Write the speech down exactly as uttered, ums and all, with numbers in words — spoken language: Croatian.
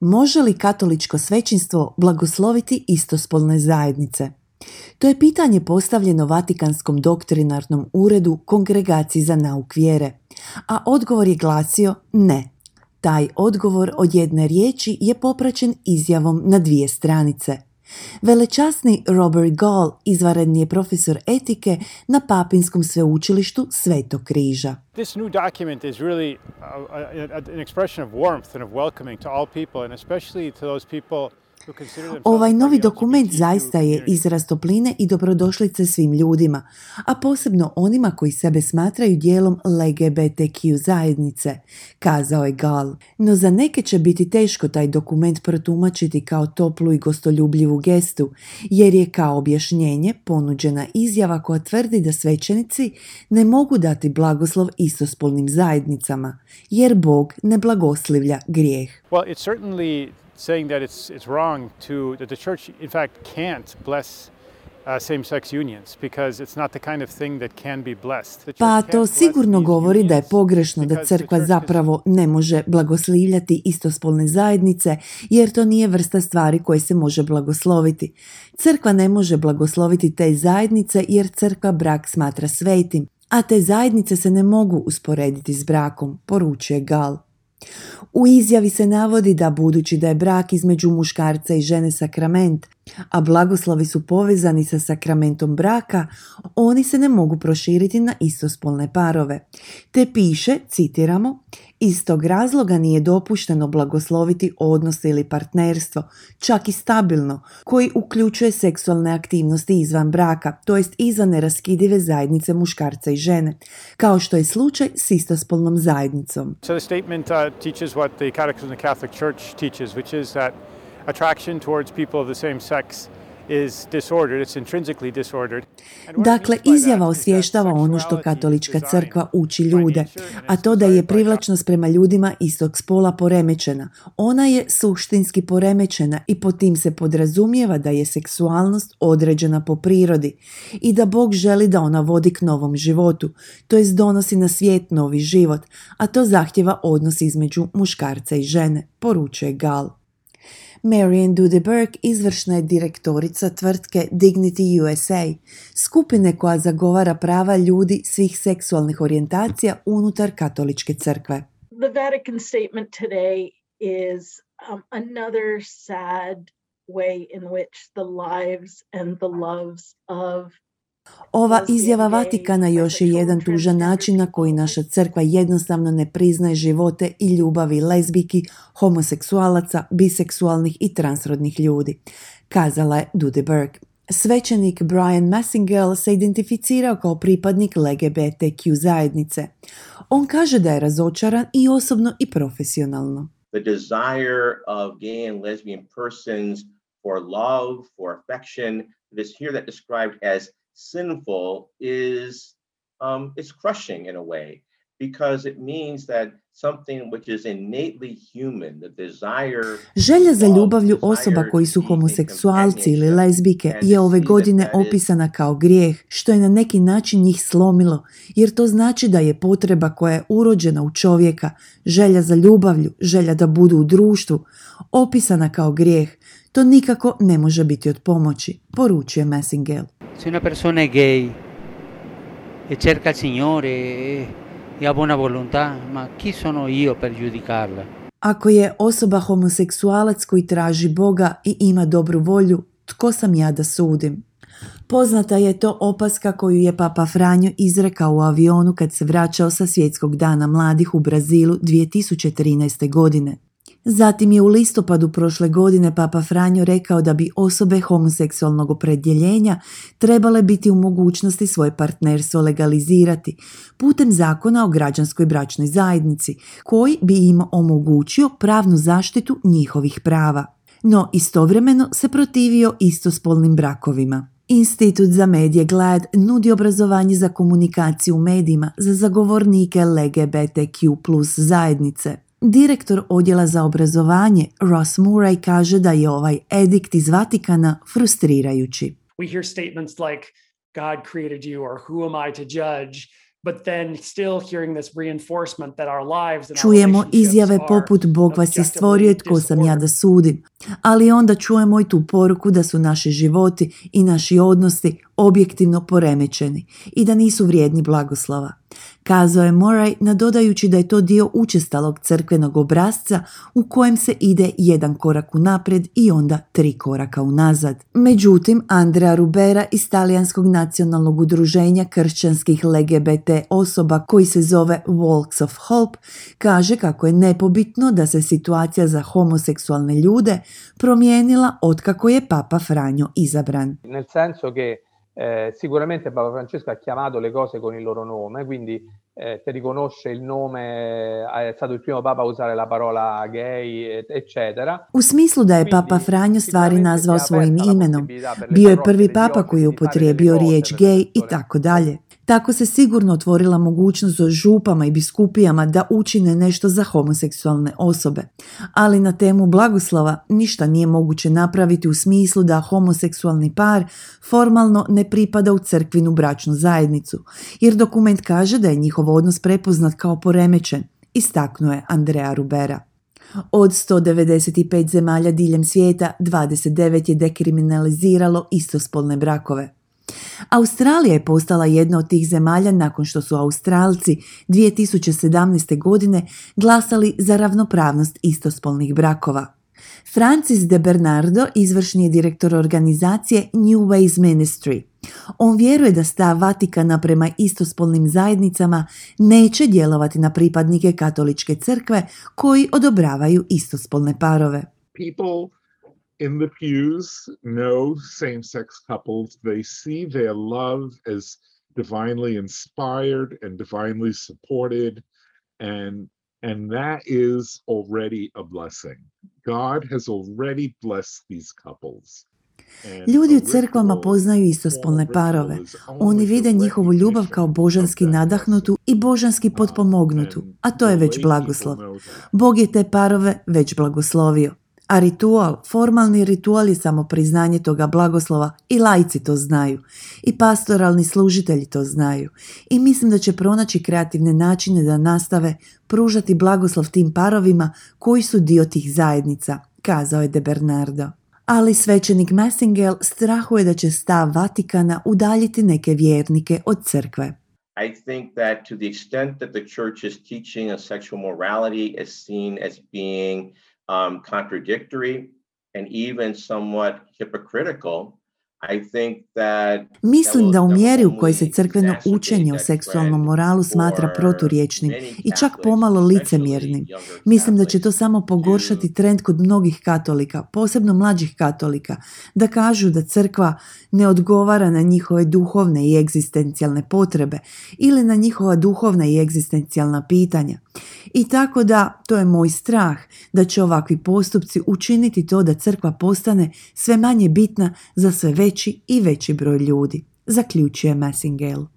Može li katoličko svećinstvo blagosloviti istospolne zajednice? To je pitanje postavljeno Vatikanskom doktrinarnom uredu Kongregaciji za nauk vjere, a odgovor je glasio ne. Taj odgovor od jedne riječi je popraćen izjavom na dvije stranice. Velečasni Robert Gall izvanredni je profesor etike na Papinskom sveučilištu Svetog križa. This new document is really an expression of warmth and of welcoming to all people, and especially to those people. Ovaj novi dokument zaista je izraz topline i dobrodošlice svim ljudima, a posebno onima koji sebe smatraju dijelom L G B T Q zajednice, kazao je Gall. No za neke će biti teško taj dokument protumačiti kao toplu i gostoljubljivu gestu, jer je kao objašnjenje ponuđena izjava koja tvrdi da svećenici ne mogu dati blagoslov istospolnim zajednicama, jer Bog ne blagoslivlja grijeh. Well, it's certainly saying that it's it's wrong to that the church in fact can't bless uh, same-sex unions because it's not the kind of thing that can be blessed. Pa to sigurno govori da je pogrešno da crkva zapravo ne može blagoslivljati istospolne zajednice, jer to nije vrsta stvari koje se može blagosloviti. Crkva ne može blagosloviti te zajednice jer crkva brak smatra svetim, a te zajednice se ne mogu usporediti s brakom, poručuje Gall. U izjavi se navodi da budući da je brak između muškarca i žene sakrament, a blagoslovi su povezani sa sakramentom braka, oni se ne mogu proširiti na istospolne parove. Te piše, citiramo, iz tog razloga nije dopušteno blagosloviti odnose ili partnerstvo, čak i stabilno, koji uključuje seksualne aktivnosti izvan braka, to jest izvan neraskidive zajednice muškarca i žene, kao što je slučaj s istospolnom zajednicom. So the statement uh, teaches what the Catechism of the Catholic Church teaches, which is that attraction towards people of the same sex is disordered, it's intrinsically disordered. Dakle, izjava osvještava ono što katolička crkva uči ljude, a to da je privlačnost prema ljudima istog spola poremećena. Ona je suštinski poremećena i po tim se podrazumijeva da je seksualnost određena po prirodi i da Bog želi da ona vodi k novom životu, to jest donosi na svijet novi život, a to zahtjeva odnos između muškarca i žene, poručuje Gall. Marian Dude Burke izvršna je direktorica tvrtke Dignity U S A, skupine koja zagovara prava ljudi svih seksualnih orijentacija unutar katoličke crkve. The Vatican statement today is um, another sad way in which the lives and the loves of Ova izjava Vatikana još je jedan tužan način na koji naša crkva jednostavno ne priznaje živote i ljubavi lezbijki, homoseksualaca, biseksualnih i transrodnih ljudi, kazala je Dude Burke. Svećenik Brian Massingale se identificirao kao pripadnik L G B T Q zajednice. On kaže da je razočaran i osobno i profesionalno. The desire of gay and lesbian persons for love, for affection, that is here that described as sinful is um, is crushing in a way, because it means that something which is innately human, the desire. Želja za ljubavlju osoba koji su homoseksualci ili lezbijke je ove godine opisana kao grijeh, što je na neki način njih slomilo, jer to znači da je potreba koja je urođena u čovjeka, želja za ljubavlju, želja da budu u društvu, opisana kao grijeh. To nikako ne može biti od pomoći, poručuje Massingale. Se una persona è gay e cerca il Signore e, e ha buona volontà, ma chi sono io per giudicarla? Ako je osoba homoseksualac koji traži Boga i ima dobru volju, tko sam ja da sudim? Poznata je to opaska koju je Papa Franjo izrekao u avionu kad se vraćao sa Svjetskog dana mladih u Brazilu dvije tisuće trinaeste. godine. Zatim je u listopadu prošle godine Papa Franjo rekao da bi osobe homoseksualnog opredjeljenja trebale biti u mogućnosti svoje partnerstvo legalizirati putem zakona o građanskoj bračnoj zajednici, koji bi im omogućio pravnu zaštitu njihovih prava. No istovremeno se protivio istospolnim brakovima. Institut za medije GLAAD nudi obrazovanje za komunikaciju u medijima za zagovornike L G B T Q plus zajednice. Direktor odjela za obrazovanje Ross Murray kaže da je ovaj edikt iz Vatikana frustrirajući. We hear statements like God created you or who am I to judge? but then still hearing this reinforcement that our lives and our Čujemo relationships izjave are poput Bog vas je stvorio i tko sam ja da sudim. Ali onda čujemo i tu poruku da su naši životi i naši odnosi objektivno poremećeni i da nisu vrijedni blagoslova. Kazao je Murray, nadodajući da je to dio učestalog crkvenog obrasca u kojem se ide jedan korak unaprijed i onda tri koraka unazad. Međutim, Andrea Rubera iz Talijanskog nacionalnog udruženja kršćanskih L G B T osoba koji se zove Walks of Hope kaže kako je nepobitno da se situacija za homoseksualne ljude promijenila otkako je Papa Franjo izabran. Nel senso che Eh, sicuramente Papa Francesco ha chiamato le cose con il loro nome, quindi eh, se riconosce il nome, è stato il primo Papa a usare la parola gay, eccetera. U smislu da je Papa Franjo stvari nazvao svojim imenom, bio je prvi Papa koji je upotrijebio riječ gay i tako dalje. Tako se sigurno otvorila mogućnost o župama i biskupijama da učine nešto za homoseksualne osobe. Ali na temu blagoslova ništa nije moguće napraviti u smislu da homoseksualni par formalno ne pripada u crkvinu bračnu zajednicu, jer dokument kaže da je njihov odnos prepoznat kao poremećen, istaknuo je Andrea Rubera. Od sto devedeset pet zemalja diljem svijeta, dvadeset devet je dekriminaliziralo istospolne brakove. Australija je postala jedna od tih zemalja nakon što su Australci dvije tisuće sedamnaeste. godine glasali za ravnopravnost istospolnih brakova. Francis de Bernardo izvršni je direktor organizacije New Ways Ministry. On vjeruje da stav Vatikana prema istospolnim zajednicama neće djelovati na pripadnike katoličke crkve koji odobravaju istospolne parove. People in the pews know same-sex couples. They see their love as divinely inspired and divinely supported, and and that is already a blessing. God has already blessed these couples. Ljudi u crkvama poznaju istospolne parove. Oni vide njihovu ljubav kao božanski nadahnutu i božanski potpomognutu, a to je već blagoslov. Bog je te parove već blagoslovio. A ritual, formalni ritual je samo priznanje toga blagoslova i laici to znaju. I pastoralni služitelji to znaju. I mislim da će pronaći kreativne načine da nastave pružati blagoslov tim parovima koji su dio tih zajednica, kazao je de Bernardo. Ali svećenik Massingale strahuje da će stav Vatikana udaljiti neke vjernike od crkve. I think that to the extent that the church's teaching of sexual morality is seen as being um, contradictory and even somewhat hypocritical, I think that Mislim da u mjeri u kojoj se crkveno učenje o seksualnom moralu smatra proturječnim i čak pomalo licemjernim, mislim da će to samo pogoršati trend kod mnogih katolika, posebno mlađih katolika, da kažu da crkva ne odgovara na njihove duhovne i egzistencijalne potrebe ili na njihova duhovna i egzistencijalna pitanja. I tako da, to je moj strah, da će ovakvi postupci učiniti to da crkva postane sve manje bitna za sve veći i veći broj ljudi, zaključuje Massingale.